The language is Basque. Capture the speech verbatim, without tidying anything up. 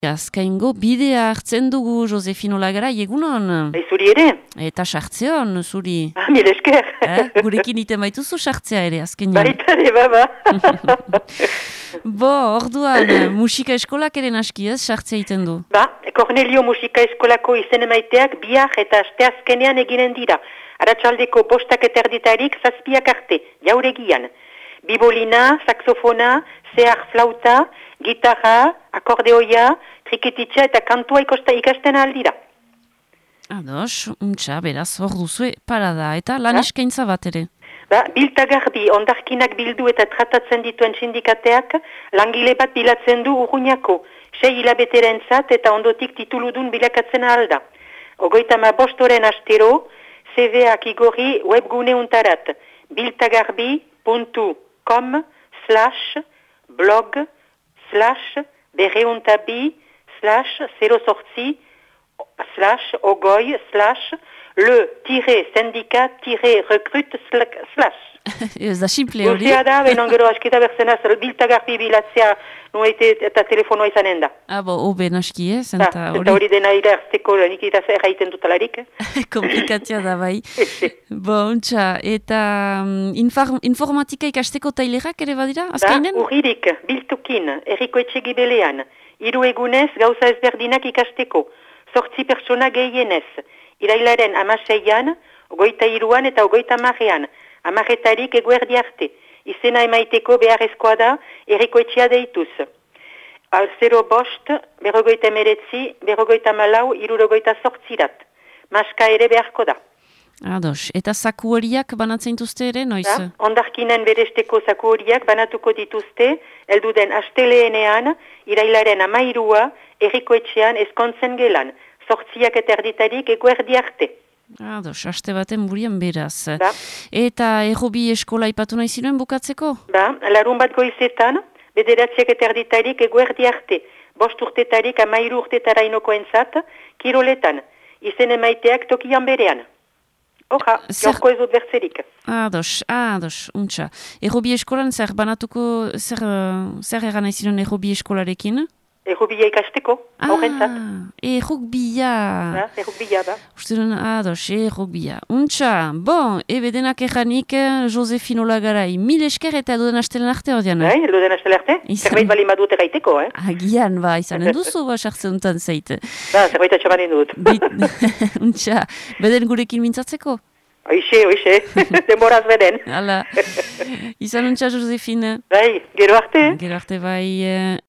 Azkaingo bidea hartzen dugu, Josefino Lagara, egunon? Bai, zuri ere? Eta sartzeon, zuri. Ah, mil esker. Eh? Gurekin ite maituzu sartzea ere, azkenean. Baita ere, baba. Bo, orduan, musika eskolak ere naski ez, sartzea iten du. Ba, Cornelio Musika Eskolako izen emaiteak biak eta aste azkenean eginen dira. Arratsaldeko bostak eta erditarik zazpiak arte, jauregian. Bibolina, saxofona, zehar flauta, gitarra, akordeoia, trikititza eta kantua ikosta ikasten aldira. Ados, untxa, beraz, hor duzue, parada, eta lan Ha? eskaintza bat ere. Ba, biltagarbi, ondarkinak bildu eta tratatzen dituen sindikateak, langile bat bilatzen du Urruñako, sei hilabeterentzat eta ondotik tituludun bilakatzen alda. Ogoita ma bostoren astero, C V-ak igorri webgune untarat, biltagarbi puntu com slash blog slash berreuntabi slash zero sortzi slash ogoi slash le tire syndicat tire recrute slash. Ez da simple hori. Guztia da, benon gero askita berzenaz, biltagarbi bilatzea nuete eta telefonoa izanen da. Ah, bo, obe naski ez, Ba, eta eta hori dena irazteko nik eta erraiten dutalarik. komplikatzia da bai. Bo, untxa, eta um, infor, informatika ikasteko tailerak ere badira, azkainen? Da, urririk, biltukin, erriko etxegibelean, hiru egunez gauza ezberdinak ikasteko, sortzi pertsona gehienez, irailaren amaseian, ogoita hiruan eta ogoita marrean, amarretarik eguerdi arte, izena emaiteko beharrezkoa da, erriko etxea deituz. Al zero bost, berrogoita emeretzi, berrogoita malau, irurogoita sortzirat. Maska ere beharko da. Ados, eta zaku horiak banatzen dituzte ere, noiz? Da, ondarkinen beresteko zaku horiak banatuko dituzte, elduden asteleenean, irailaren amairua, erriko etxean eskontzen gelan, sortziak eta erditarik eguerdi arte. Ados, aste baten burian beraz. Da. Eta errobi eskola ipatu nahi zinuen bukatzeko? Ba, larun bat goizetan, bederatziak eta erditarik eguerdi arte, bost urtetarik amairu urtetara inokoentzat, kiroletan, izen emaiteak tokian berean. Oja, Zer- jorko ez dut bertzerik. Ados, ados, untxa. Errobi eskolan zer banatuko, zer, uh, zer egan nahi zinuen errobi eskolarekin? Errubia ikasteko, horrentzat. Ah, errukbia. Da, errubia da. Uste duen, ados, errukbia. Untxa, bon, ebe denak erranik, Josefino Lagarai, mil esker eta duden astelen arte ordean. Bai, heldu den astele arte? Izan- Zerbait bali madute gaiteko, eh? Agian, ba, izanen duzu, ba, sartze untan zait. Da, zerbait atxamanen dut. Bit, untxa, beden gurekin mintzatzeko? Oixe, oixe, denboraz beden. Hala, izan untxa, Josefine. Bai, gero arte. Gero arte bai... eh,